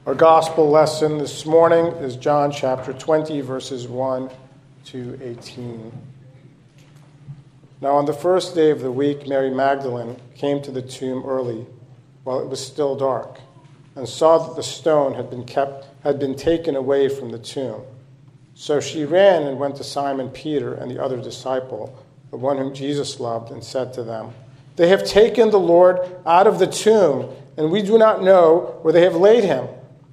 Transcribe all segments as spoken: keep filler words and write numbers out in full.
Our gospel lesson this morning is John chapter twenty, verses one to eighteen. Now on the first day of the week, Mary Magdalene came to the tomb early, while it was still dark, and saw that the stone had been kept had been taken away from the tomb. So she ran and went to Simon Peter and the other disciple, the one whom Jesus loved, and said to them, "They have taken the Lord out of the tomb, and we do not know where they have laid him."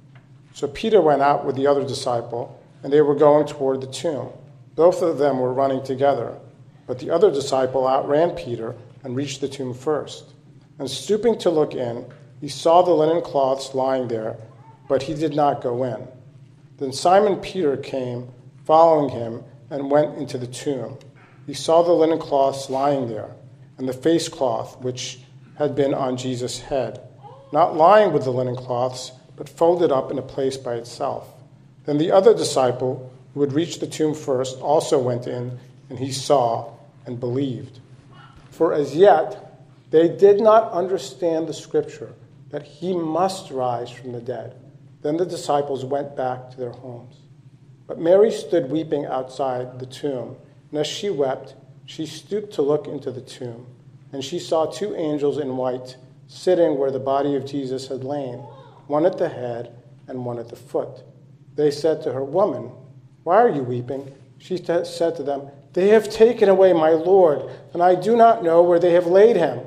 So Peter went out with the other disciple, and they were going toward the tomb. Both of them were running together, but the other disciple outran Peter and reached the tomb first. And stooping to look in, he saw the linen cloths lying there, but he did not go in. Then Simon Peter came, following him, and went into the tomb. He saw the linen cloths lying there, and the face cloth which had been on Jesus' head, not lying with the linen cloths, but folded up in a place by itself. Then the other disciple, who had reached the tomb first, also went in, and he saw and believed. For as yet they did not understand the scripture, that he must rise from the dead. Then the disciples went back to their homes. But Mary stood weeping outside the tomb, and as she wept, she stooped to look into the tomb, and she saw two angels in white sitting where the body of Jesus had lain, one at the head and one at the foot. They said to her, "Woman, why are you weeping?" She said to them, "They have taken away my Lord, and I do not know where they have laid him."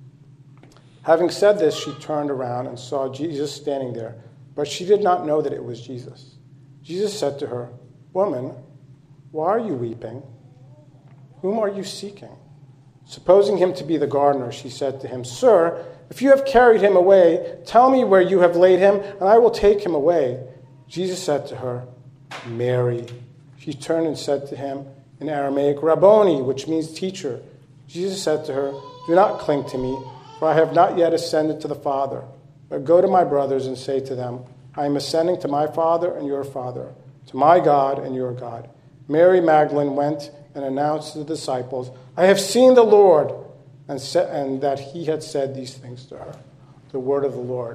Having said this, she turned around and saw Jesus standing there, but she did not know that it was Jesus. Jesus said to her, "Woman, why are you weeping? Whom are you seeking?" Supposing him to be the gardener, she said to him, "Sir, if you have carried him away, tell me where you have laid him, and I will take him away." Jesus said to her, "Mary." She turned and said to him in Aramaic, "Rabboni," which means teacher. Jesus said to her, "Do not cling to me, for I have not yet ascended to the Father. But go to my brothers and say to them, I am ascending to my Father and your Father, to my God and your God." Mary Magdalene went and announced to the disciples, "I have seen the Lord," and, sa- and that he had said these things to her. The word of the Lord.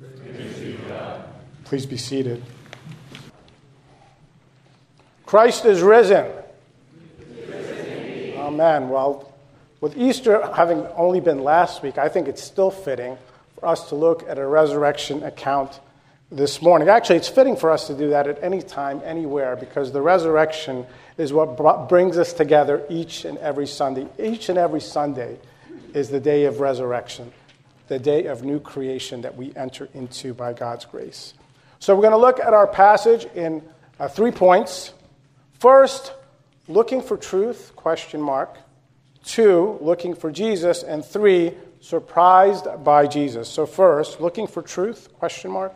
Please be seated. Christ is risen. risen Amen. Well, with Easter having only been last week, I think it's still fitting for us to look at a resurrection account this morning. Actually, it's fitting for us to do that at any time, anywhere, because the resurrection is what br- brings us together each and every Sunday. Each and every Sunday is the day of resurrection, the day of new creation that we enter into by God's grace. So we're going to look at our passage in uh, three points. First, looking for truth, question mark. Two, looking for Jesus. And three, surprised by Jesus. So first, looking for truth, question mark.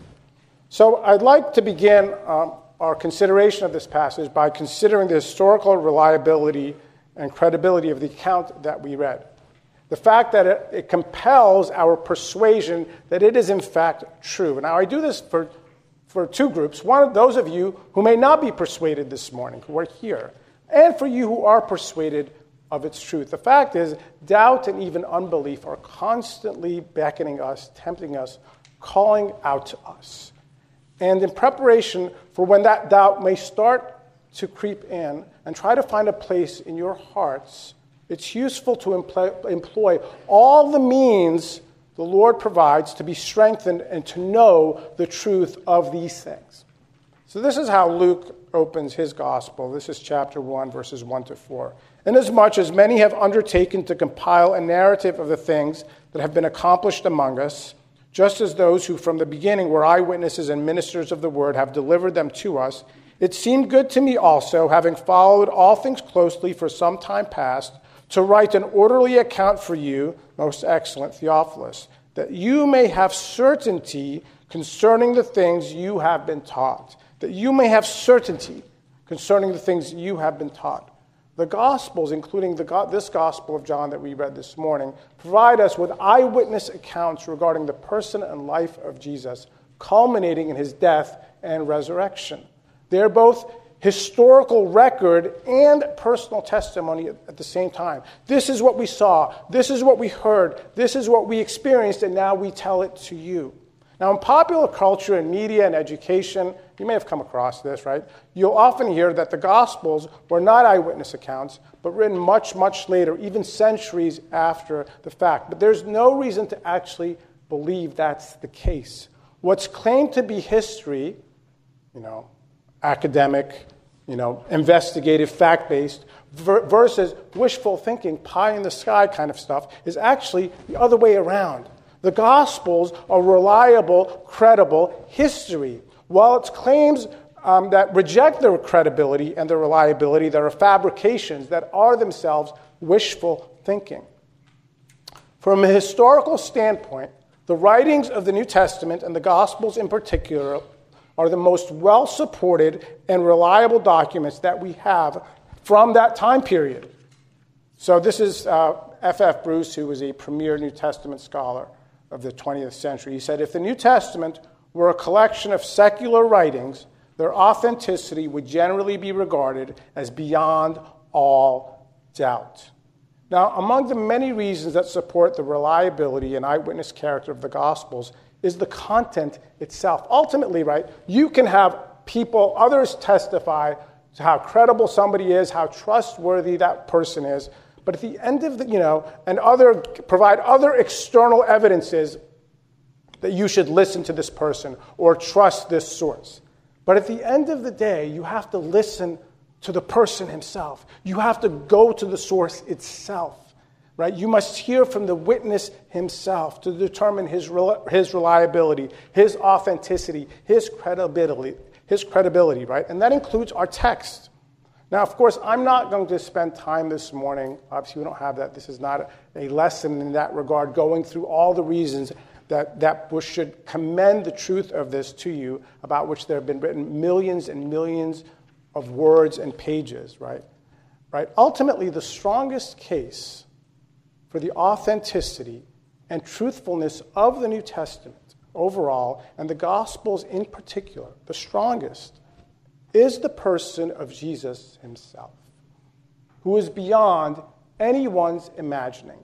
So I'd like to begin um, our consideration of this passage by considering the historical reliability and credibility of the account that we read. The fact that it, it compels our persuasion that it is in fact true. Now I do this for, for two groups. One of those of you who may not be persuaded this morning, who are here, and for you who are persuaded of its truth. The fact is, doubt and even unbelief are constantly beckoning us, tempting us, calling out to us. And in preparation for when that doubt may start to creep in and try to find a place in your hearts, it's useful to employ all the means the Lord provides to be strengthened and to know the truth of these things. So this is how Luke opens his gospel. This is chapter one, verses one to four. "Inasmuch as many have undertaken to compile a narrative of the things that have been accomplished among us, just as those who from the beginning were eyewitnesses and ministers of the word have delivered them to us, it seemed good to me also, having followed all things closely for some time past, to write an orderly account for you, most excellent Theophilus, that you may have certainty concerning the things you have been taught. That you may have certainty concerning the things you have been taught." The Gospels, including the, this Gospel of John that we read this morning, provide us with eyewitness accounts regarding the person and life of Jesus, culminating in his death and resurrection. They're both historical record and personal testimony at the same time. This is what we saw. This is what we heard. This is what we experienced, and now we tell it to you. Now, in popular culture and media and education, you may have come across this, right? You'll often hear that the Gospels were not eyewitness accounts, but written much, much later, even centuries after the fact. But there's no reason to actually believe that's the case. What's claimed to be history, you know, academic, you know, investigative, fact-based, ver- versus wishful thinking, pie-in-the-sky kind of stuff, is actually the other way around. The Gospels are reliable, credible history, while its claims um, that reject their credibility and their reliability, that are fabrications that are themselves wishful thinking. From a historical standpoint, the writings of the New Testament and the Gospels in particular are the most well-supported and reliable documents that we have from that time period. So this is uh, F F Bruce, who was a premier New Testament scholar of the twentieth century. He said, if the New Testament were a collection of secular writings, their authenticity would generally be regarded as beyond all doubt. Now, among the many reasons that support the reliability and eyewitness character of the Gospels is the content itself. Ultimately, right, you can have people, others testify to how credible somebody is, how trustworthy that person is, but at the end of the, you know, and other provide other external evidences that you should listen to this person or trust this source. But at the end of the day, you have to listen to the person himself. You have to go to the source itself, right? You must hear from the witness himself to determine his his reliability, his authenticity, his credibility, his credibility, right? And that includes our text. Now, of course, I'm not going to spend time this morning. Obviously, we don't have that. This is not a lesson in that regard, going through all the reasons that, that we should commend the truth of this to you, about which there have been written millions and millions of words and pages, right? Right? Ultimately, the strongest case for the authenticity and truthfulness of the New Testament overall, and the Gospels in particular, the strongest, is the person of Jesus himself, who is beyond anyone's imagining.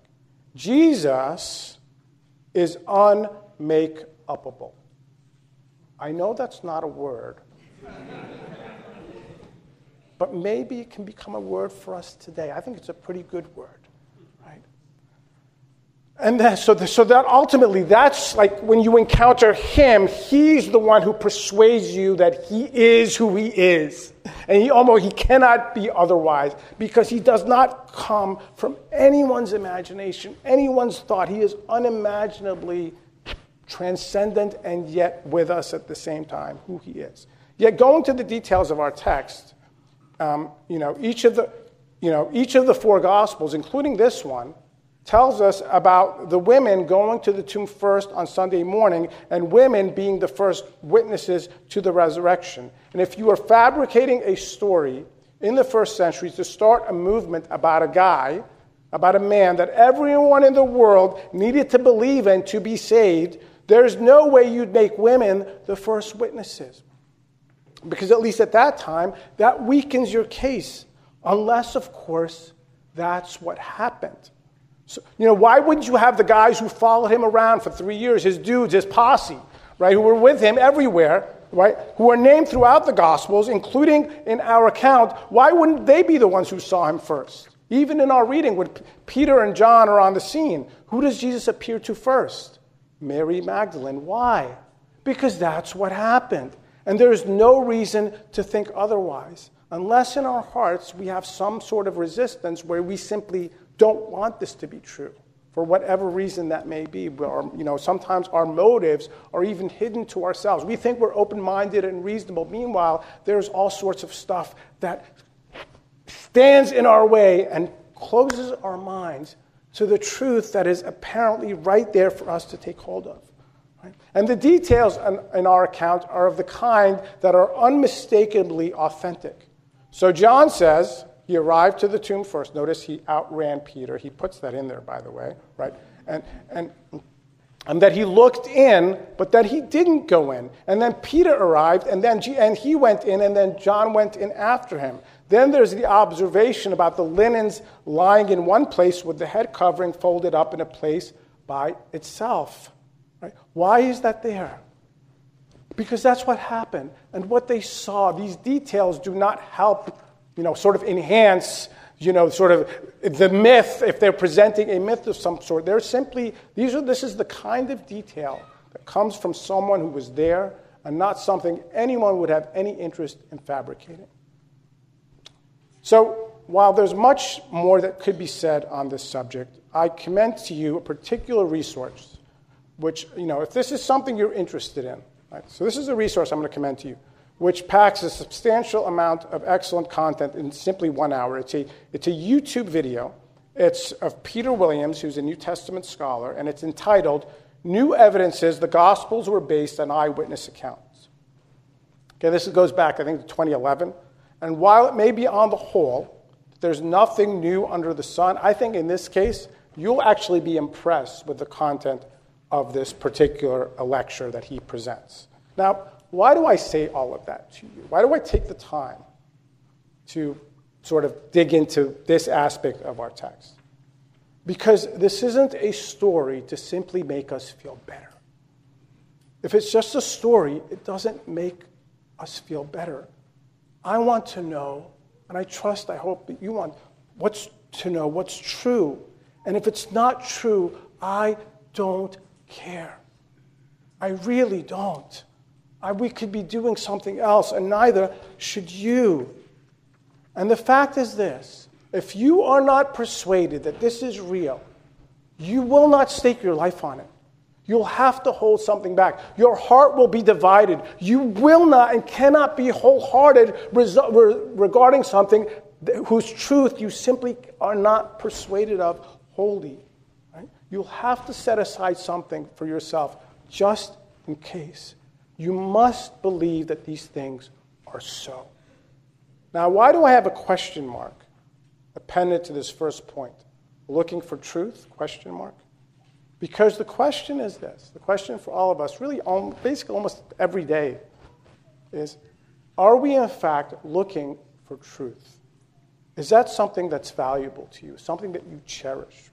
Jesus is unmake-upable. I know that's not a word, but maybe it can become a word for us today. I think it's a pretty good word, right? And that, so, the, so that ultimately, that's like when you encounter him, he's the one who persuades you that he is who he is. And he almost, he cannot be otherwise, because he does not come from anyone's imagination, anyone's thought. He is unimaginably transcendent and yet with us at the same time, who he is. Yet going to the details of our text, um, you know, each of the, you know, each of the four Gospels, including this one, tells us about the women going to the tomb first on Sunday morning, and women being the first witnesses to the resurrection. And if you are fabricating a story in the first century to start a movement about a guy, about a man that everyone in the world needed to believe in to be saved, there's no way you'd make women the first witnesses. Because at least at that time, that weakens your case, unless, of course, that's what happened. So, you know, why wouldn't you have the guys who followed him around for three years, his dudes, his posse, right, who were with him everywhere, right, who are named throughout the Gospels, including in our account? Why wouldn't they be the ones who saw him first? Even in our reading, when Peter and John are on the scene, who does Jesus appear to first? Mary Magdalene. Why? Because that's what happened. And there's no reason to think otherwise, unless in our hearts we have some sort of resistance where we simply don't want this to be true, for whatever reason that may be. Or, you know, sometimes our motives are even hidden to ourselves. We think we're open-minded and reasonable. Meanwhile, there's all sorts of stuff that stands in our way and closes our minds to the truth that is apparently right there for us to take hold of. Right? And the details in, in our account are of the kind that are unmistakably authentic. So John says he arrived to the tomb first. Notice he outran Peter. He puts that in there, by the way, right? And and and that he looked in, but that he didn't go in. And then Peter arrived, and then and he went in, and then John went in after him. Then there's the observation about the linens lying in one place with the head covering folded up in a place by itself. Right? Why is that there? Because that's what happened. And what they saw, these details do not help, you know, sort of enhance, you know, sort of the myth, if they're presenting a myth of some sort. They're simply, these are, this is the kind of detail that comes from someone who was there and not something anyone would have any interest in fabricating. So while there's much more that could be said on this subject, I commend to you a particular resource, which, you know, if this is something you're interested in, right? So this is a resource I'm going to commend to you, which packs a substantial amount of excellent content in simply one hour. It's a, it's a YouTube video. It's of Peter Williams, who's a New Testament scholar, and it's entitled, New Evidences the Gospels Were Based on Eyewitness Accounts. Okay, this goes back, I think, to twenty eleven. And while it may be on the whole, there's nothing new under the sun, I think in this case, you'll actually be impressed with the content of this particular lecture that he presents. Now, why do I say all of that to you? Why do I take the time to sort of dig into this aspect of our text? Because this isn't a story to simply make us feel better. If it's just a story, it doesn't make us feel better. I want to know, and I trust, I hope that you want what's to know what's true. And if it's not true, I don't care. I really don't. I, we could be doing something else, and neither should you. And the fact is this: if you are not persuaded that this is real, you will not stake your life on it. You'll have to hold something back. Your heart will be divided. You will not and cannot be wholehearted regarding something whose truth you simply are not persuaded of wholly. Right? You'll have to set aside something for yourself just in case. You must believe that these things are so. Now, why do I have a question mark appended to this first point? Looking for truth? Question mark. Because the question is this, the question for all of us, really basically almost every day, is, are we in fact looking for truth? Is that something that's valuable to you, something that you cherish?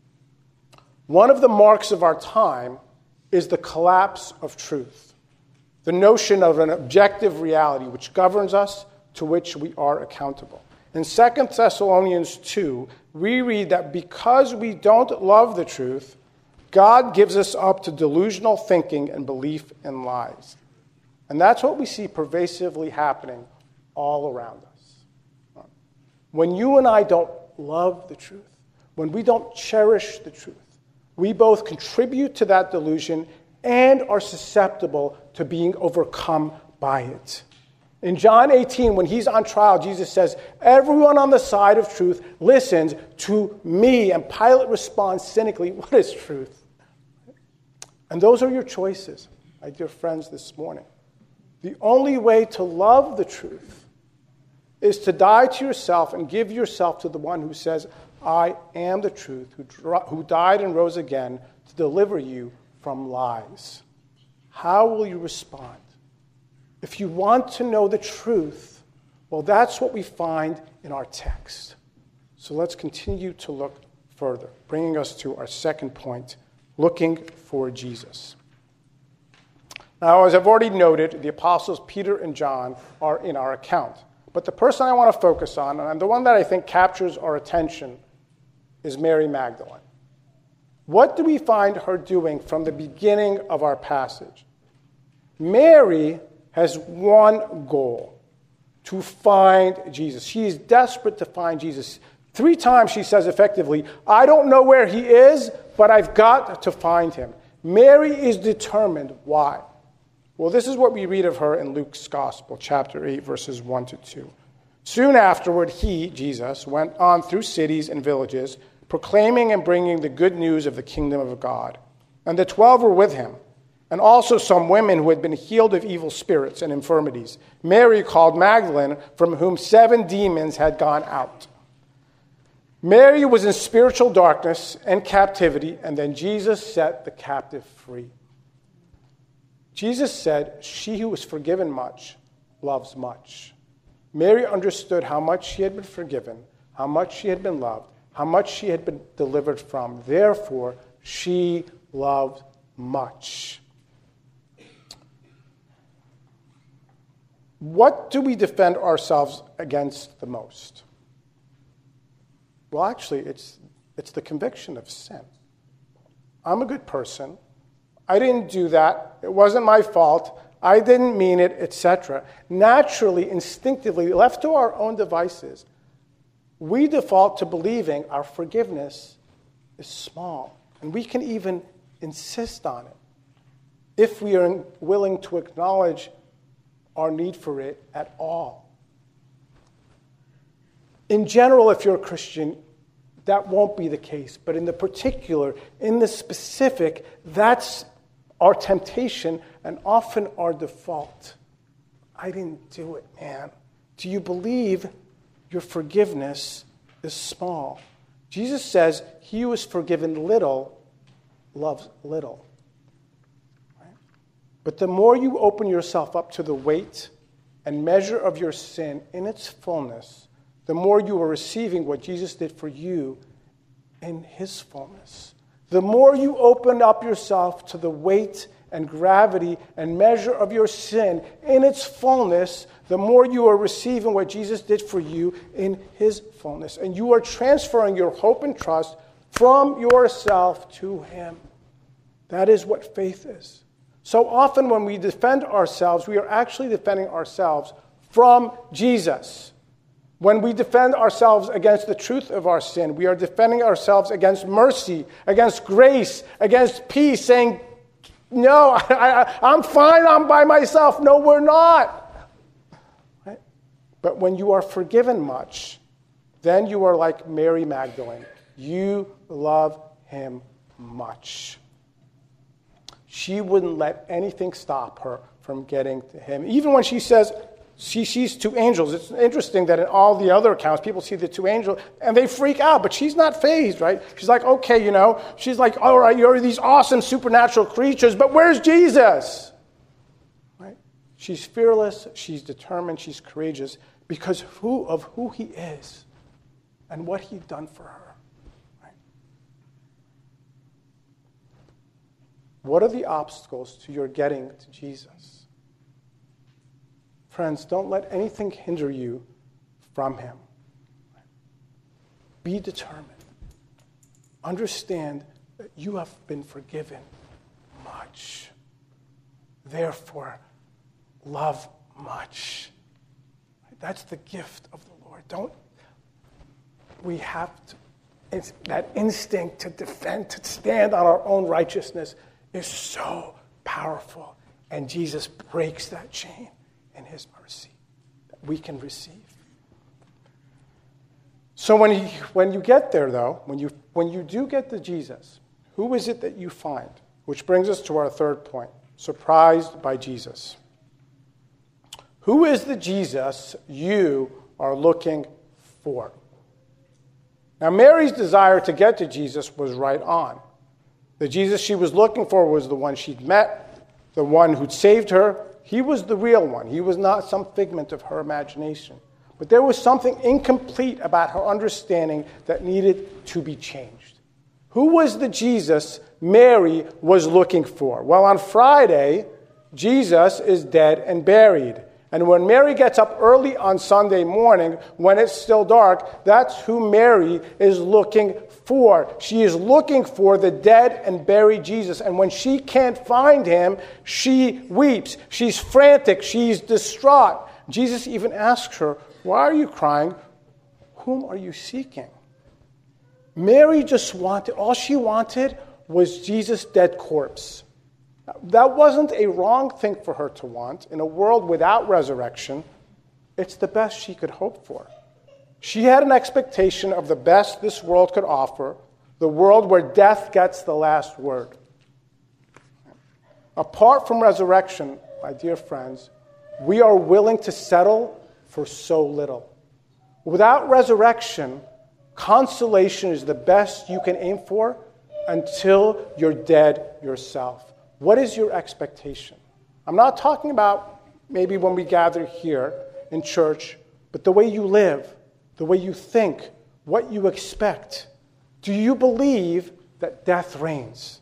One of the marks of our time is the collapse of truth, the notion of an objective reality which governs us, to which we are accountable. In Second Thessalonians two, we read that because we don't love the truth, God gives us up to delusional thinking and belief in lies. And that's what we see pervasively happening all around us. When you and I don't love the truth, when we don't cherish the truth, we both contribute to that delusion and are susceptible to being overcome by it. In John eighteen, when he's on trial, Jesus says, everyone on the side of truth listens to me. And Pilate responds cynically, what is truth? And those are your choices, my dear friends, this morning. The only way to love the truth is to die to yourself and give yourself to the one who says, I am the truth, who, who died and rose again to deliver you from lies. How will you respond? If you want to know the truth, well, that's what we find in our text. So let's continue to look further, bringing us to our second point, looking for Jesus. Now, as I've already noted, the apostles Peter and John are in our account. But the person I want to focus on, and the one that I think captures our attention, is Mary Magdalene. What do we find her doing from the beginning of our passage? Mary has one goal: to find Jesus. She is desperate to find Jesus. Three times she says effectively, I don't know where he is, but I've got to find him. Mary is determined. Why? Well, this is what we read of her in Luke's Gospel, chapter eight, verses one to two. Soon afterward, he, Jesus, went on through cities and villages, proclaiming and bringing the good news of the kingdom of God. And the twelve were with him, and also some women who had been healed of evil spirits and infirmities. Mary, called Magdalene, from whom seven demons had gone out. Mary was in spiritual darkness and captivity, and then Jesus set the captive free. Jesus said, she who was forgiven much loves much. Mary understood how much she had been forgiven, how much she had been loved, how much she had been delivered from. Therefore, she loved much. What do we defend ourselves against the most? Well, actually, it's it's the conviction of sin. I'm a good person. I didn't do that. It wasn't my fault. I didn't mean it, et cetera. Naturally, instinctively, left to our own devices, we default to believing our forgiveness is small. And we can even insist on it if we are willing to acknowledge our need for it at all. In general, if you're a Christian, that won't be the case. But in the particular, in the specific, that's our temptation and often our default. I didn't do it, man. Do you believe your forgiveness is small? Jesus says, he who is forgiven little loves little. Right? But the more you open yourself up to the weight and measure of your sin in its fullness, the more you are receiving what Jesus did for you in his fullness. The more you open up yourself to the weight and gravity and measure of your sin in its fullness, the more you are receiving what Jesus did for you in his fullness. And you are transferring your hope and trust from yourself to him. That is what faith is. So often when we defend ourselves, we are actually defending ourselves from Jesus. When we defend ourselves against the truth of our sin, we are defending ourselves against mercy, against grace, against peace, saying, no, I, I, I'm fine, I'm by myself. No, we're not. Right? But when you are forgiven much, then you are like Mary Magdalene. You love him much. She wouldn't let anything stop her from getting to him. Even when she says, she sees two angels. It's interesting that in all the other accounts, people see the two angels, and they freak out, but she's not fazed, right? She's like, okay, you know, she's like, all right, you're these awesome supernatural creatures, but where's Jesus? Right? She's fearless, she's determined, she's courageous, because who of who he is and what he'd done for her. Right? What are the obstacles to your getting to Jesus? Friends, don't let anything hinder you from him. Be determined. Understand that you have been forgiven much. Therefore, love much. That's the gift of the Lord. Don't, we have to, it's that instinct to defend, to stand on our own righteousness is so powerful. And Jesus breaks that chain in his mercy that we can receive. So when you, when you get there, though, when you, when you do get to Jesus, who is it that you find? Which brings us to our third point, surprised by Jesus. Who is the Jesus you are looking for? Now, Mary's desire to get to Jesus was right on. The Jesus she was looking for was the one she'd met, the one who'd saved her. He was the real one. He was not some figment of her imagination. But there was something incomplete about her understanding that needed to be changed. Who was the Jesus Mary was looking for? Well, on Friday, Jesus is dead and buried. And when Mary gets up early on Sunday morning, when it's still dark, that's who Mary is looking for. She is looking for the dead and buried Jesus. And when she can't find him, she weeps. She's frantic. She's distraught. Jesus even asks her, why are you crying? Whom are you seeking? Mary just wanted, all she wanted was Jesus' dead corpse. That wasn't a wrong thing for her to want. In a world without resurrection, it's the best she could hope for. She had an expectation of the best this world could offer, the world where death gets the last word. Apart from resurrection, my dear friends, we are willing to settle for so little. Without resurrection, consolation is the best you can aim for until you're dead yourself. What is your expectation? I'm not talking about maybe when we gather here in church, but the way you live, the way you think, what you expect. Do you believe that death reigns? That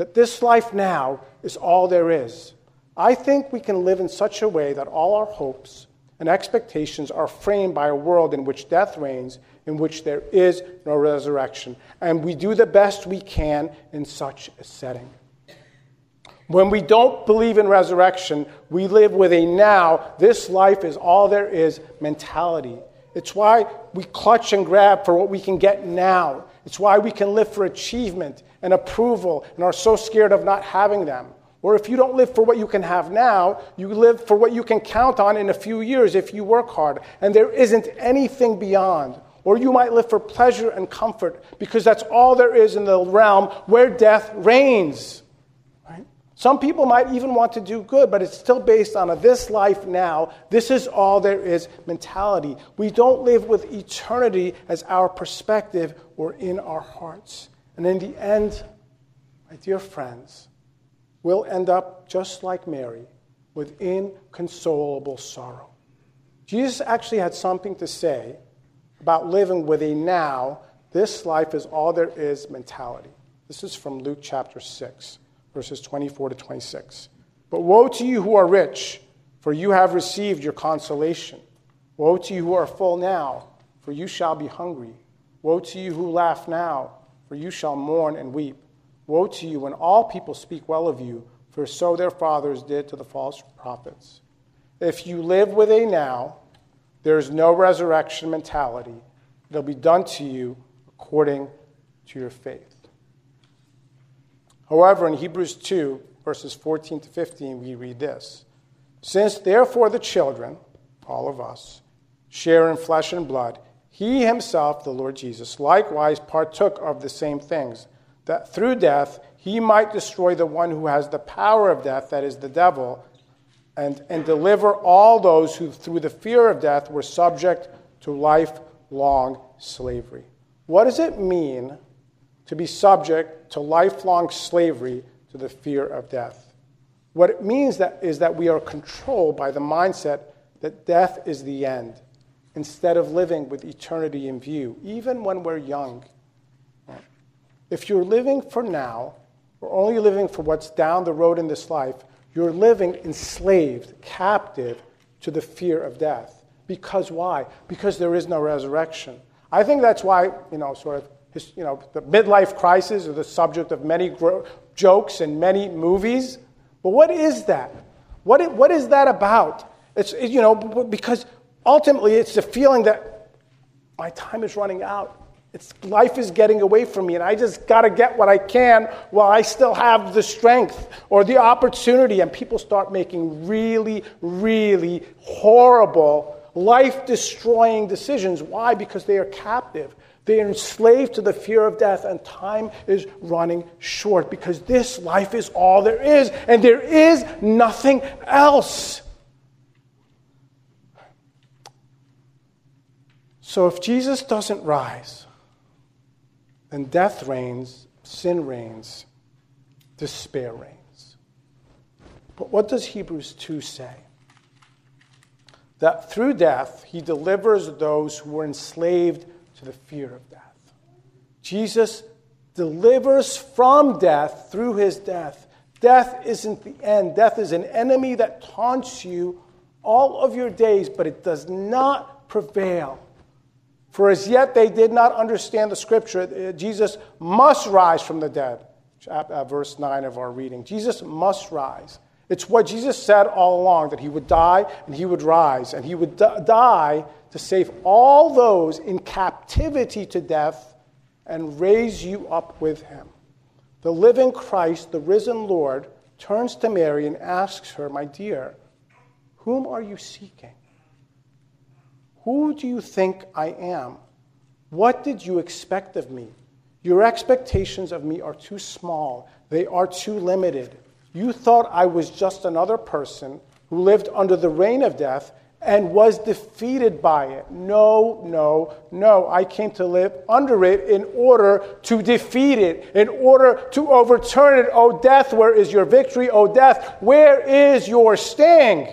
that this life now is all there is. I think we can live in such a way that all our hopes and expectations are framed by a world in which death reigns, in which there is no resurrection. And we do the best we can in such a setting. When we don't believe in resurrection, we live with a now, this life is all there is mentality. It's why we clutch and grab for what we can get now. It's why we can live for achievement and approval and are so scared of not having them. Or if you don't live for what you can have now, you live for what you can count on in a few years if you work hard, and there isn't anything beyond. Or you might live for pleasure and comfort because that's all there is in the realm where death reigns. Right? Some people might even want to do good, but it's still based on a this life now, this is all there is mentality. We don't live with eternity as our perspective or in our hearts. And in the end, my dear friends, we'll end up just like Mary, with inconsolable sorrow. Jesus actually had something to say about living with a now, this life is all there is mentality. This is from Luke chapter six, verses twenty-four to twenty-six. But woe to you who are rich, for you have received your consolation. Woe to you who are full now, for you shall be hungry. Woe to you who laugh now, for you shall mourn and weep. Woe to you when all people speak well of you, for so their fathers did to the false prophets. If you live with a now, there is no resurrection mentality. It'll be done to you according to your faith. However, in Hebrews two, verses fourteen to fifteen, we read this. Since therefore the children, all of us, share in flesh and blood, he himself, the Lord Jesus, likewise partook of the same things, that through death he might destroy the one who has the power of death, that is the devil, and, and deliver all those who through the fear of death were subject to lifelong slavery. What does it mean to be subject to lifelong slavery to the fear of death? What it means that is that we are controlled by the mindset that death is the end, instead of living with eternity in view, even when we're young. If you're living for now, or only living for what's down the road in this life, you're living enslaved, captive to the fear of death. Because why? Because there is no resurrection. I think that's why, you know, sort of, you know, the midlife crisis is the subject of many gro- jokes and many movies. But what is that? What is, what is that about? It's, you know, because ultimately it's the feeling that my time is running out. It's, life is getting away from me, and I just got to get what I can while I still have the strength or the opportunity. And people start making really, really horrible, life-destroying decisions. Why? Because they are captive. They are enslaved to the fear of death, and time is running short because this life is all there is, and there is nothing else. So if Jesus doesn't rise, then death reigns, sin reigns, despair reigns. But what does Hebrews two say? That through death, he delivers those who were enslaved to the fear of death. Jesus delivers from death through his death. Death isn't the end. Death is an enemy that taunts you all of your days, but it does not prevail. For as yet they did not understand the scripture, Jesus must rise from the dead. Verse nine of our reading. Jesus must rise. It's what Jesus said all along, that he would die and he would rise. And he would die to save all those in captivity to death and raise you up with him. The living Christ, the risen Lord, turns to Mary and asks her, my dear, whom are you seeking? Who do you think I am? What did you expect of me? Your expectations of me are too small. They are too limited. You thought I was just another person who lived under the reign of death and was defeated by it. No, no, no. I came to live under it in order to defeat it, in order to overturn it. O death, where is your victory? O death, where is your sting?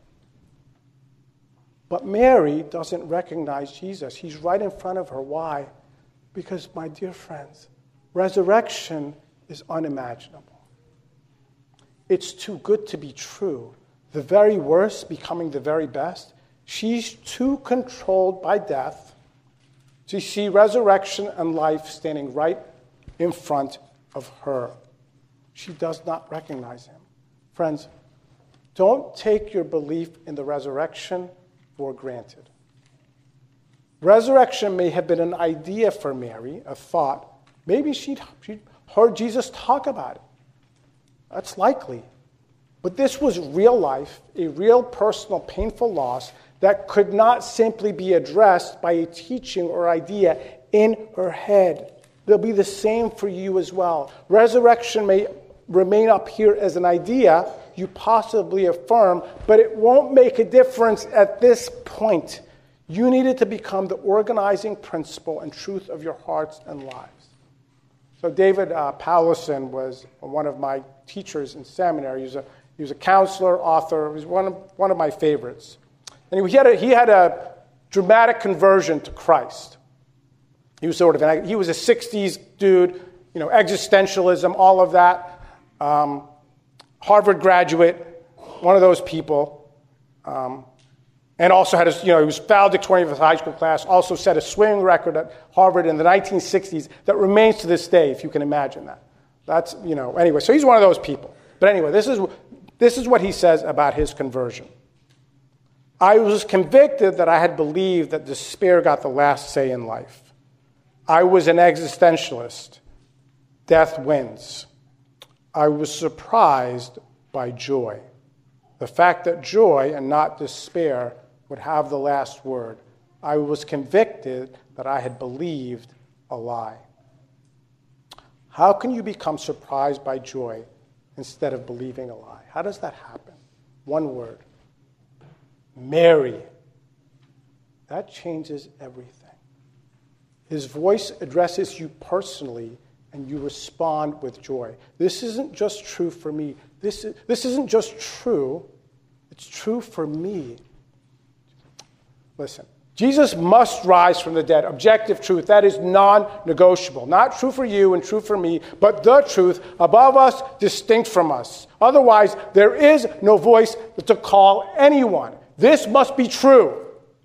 But Mary doesn't recognize Jesus. He's right in front of her. Why? Because, my dear friends, resurrection is unimaginable. it's too good to be true. The very worst becoming the very best. She's too controlled by death to see resurrection and life standing right in front of her. She does not recognize him. Friends, don't take your belief in the resurrection for granted. Resurrection may have been an idea for Mary, a thought. Maybe she'd, she'd heard Jesus talk about it. That's likely. But this was real life, a real personal painful loss that could not simply be addressed by a teaching or idea in her head. It'll be the same for you as well. Resurrection may remain up here as an idea you possibly affirm, but it won't make a difference at this point. You need it to become the organizing principle and truth of your hearts and lives. So David uh, Powlison was one of my teachers in seminary. He was a, he was a counselor, author. He was one of, one of my favorites. And he had, a, he had a dramatic conversion to Christ. He was sort of an, he was a sixties dude, you know, existentialism, all of that. Um, Harvard graduate, one of those people. Um, and also had a, you know, he was valedictorian of his high school class, also set a swimming record at Harvard in the nineteen sixties that remains to this day, if you can imagine that. That's, you know, anyway, so he's one of those people. But anyway, this is, this is what he says about his conversion. I was convicted that I had believed that despair got the last say in life. I was an existentialist. Death wins. I was surprised by joy. The fact that joy and not despair would have the last word. I was convicted that I had believed a lie. How can you become surprised by joy instead of believing a lie? How does that happen? One word. Mary. That changes everything. His voice addresses you personally, and you respond with joy. This isn't just true for me. This, is, this isn't just true. It's true for me. Listen, Jesus must rise from the dead. Objective truth. That is non-negotiable. Not true for you and true for me, but the truth above us, distinct from us. Otherwise, there is no voice to call anyone. This must be true.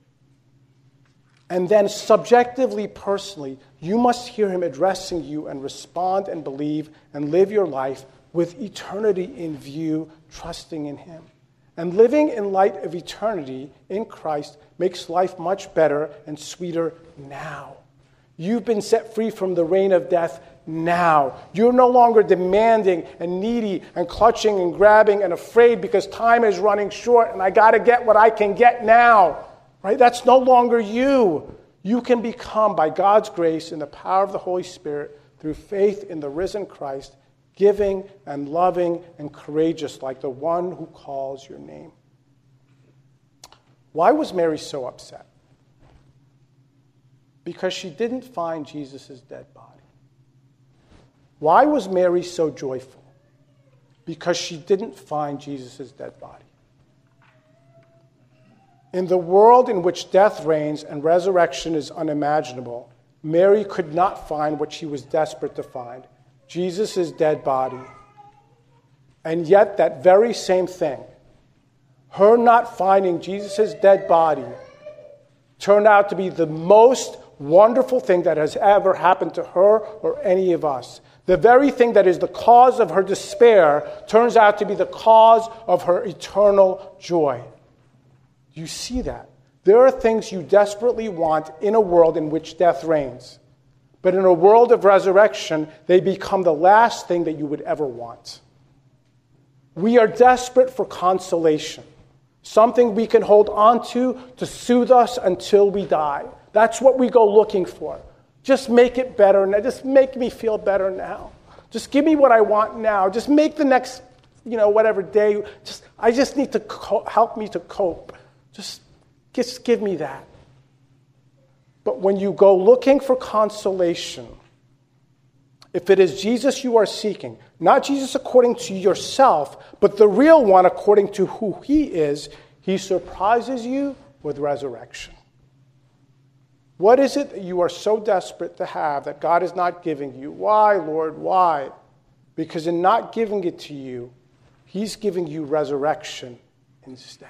And then subjectively, personally, you must hear him addressing you and respond and believe and live your life with eternity in view, trusting in him. And living in light of eternity in Christ makes life much better and sweeter now. You've been set free from the reign of death now. You're no longer demanding and needy and clutching and grabbing and afraid because time is running short and I got to get what I can get now. Right? That's no longer you. You can become, by God's grace and the power of the Holy Spirit, through faith in the risen Christ, giving and loving and courageous like the one who calls your name. Why was Mary so upset? Because she didn't find Jesus' dead body. Why was Mary so joyful? Because she didn't find Jesus' dead body. In the world in which death reigns and resurrection is unimaginable, Mary could not find what she was desperate to find, Jesus' dead body. And yet that very same thing, her not finding Jesus' dead body, turned out to be the most wonderful thing that has ever happened to her or any of us. The very thing that is the cause of her despair turns out to be the cause of her eternal joy. You see that. There are things you desperately want in a world in which death reigns. But in a world of resurrection, they become the last thing that you would ever want. We are desperate for consolation, something we can hold on to to soothe us until we die. That's what we go looking for. Just make it better now. Just make me feel better now. Just give me what I want now. Just make the next, you know, whatever day. Just I just need to co- help me to cope. Just, just give me that. But when you go looking for consolation, if it is Jesus you are seeking, not Jesus according to yourself, but the real one according to who he is, he surprises you with resurrection. What is it that you are so desperate to have that God is not giving you? Why, Lord, why? Because in not giving it to you, He's giving you resurrection instead.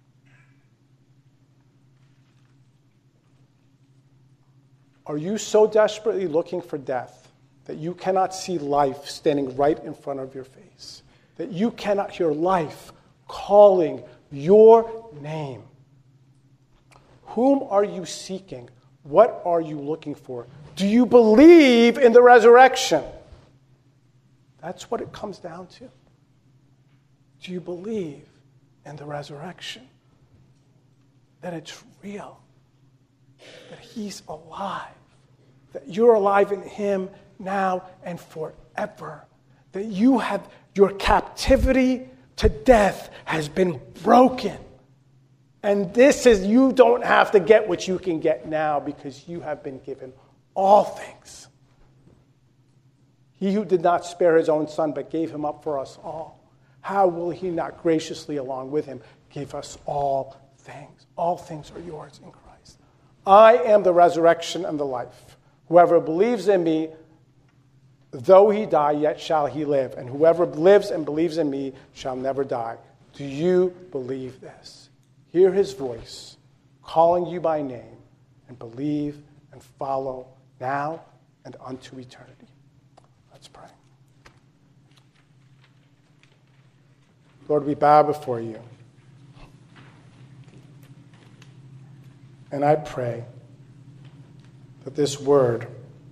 Are you so desperately looking for death that you cannot see life standing right in front of your face? That you cannot hear life calling your name? Whom are you seeking? What are you looking for? Do you believe in the resurrection? That's what it comes down to. Do you believe in the resurrection? That it's real. That he's alive. That you're alive in him now and forever. That you have, your captivity to death has been broken. And this is, you don't have to get what you can get now because you have been given all things. He who did not spare his own son but gave him up for us all, how will he not graciously along with him give us all things? All things are yours in Christ. I am the resurrection and the life. Whoever believes in me, though he die, yet shall he live. And whoever lives and believes in me shall never die. Do you believe this? Hear his voice calling you by name and believe and follow now and unto eternity. Let's pray. Lord, we bow before you. And I pray that this word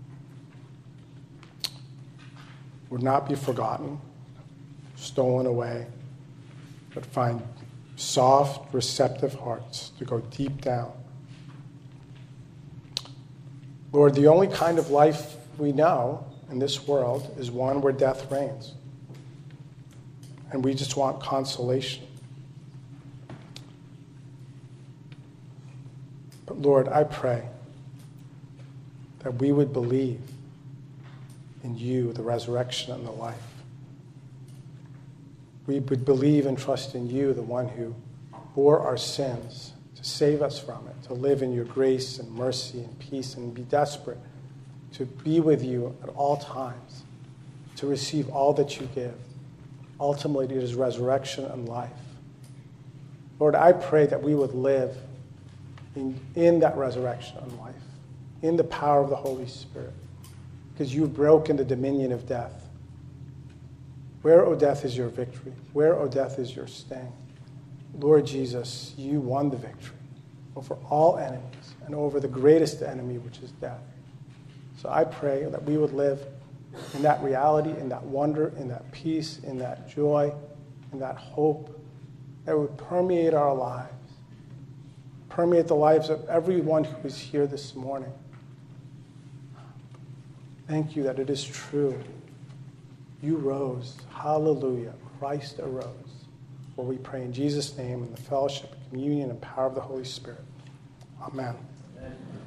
would not be forgotten, stolen away, but find soft, receptive hearts to go deep down. Lord, the only kind of life we know in this world is one where death reigns. And we just want consolation. But Lord, I pray that we would believe in you, the resurrection and the life. We would believe and trust in you, the one who bore our sins to save us from it, to live in your grace and mercy and peace and be desperate to be with you at all times, to receive all that you give. Ultimately, it is resurrection and life. Lord, I pray that we would live in, in that resurrection and life, in the power of the Holy Spirit, because you've broken the dominion of death. Where, O death, is your victory? Where, O death, is your sting? Lord Jesus, you won the victory over all enemies and over the greatest enemy, which is death. So I pray that we would live in that reality, in that wonder, in that peace, in that joy, in that hope that would permeate our lives, permeate the lives of everyone who is here this morning. Thank you that it is true. You rose. Hallelujah. Christ arose. For we pray in Jesus' name in the fellowship, communion, and power of the Holy Spirit. Amen. Amen.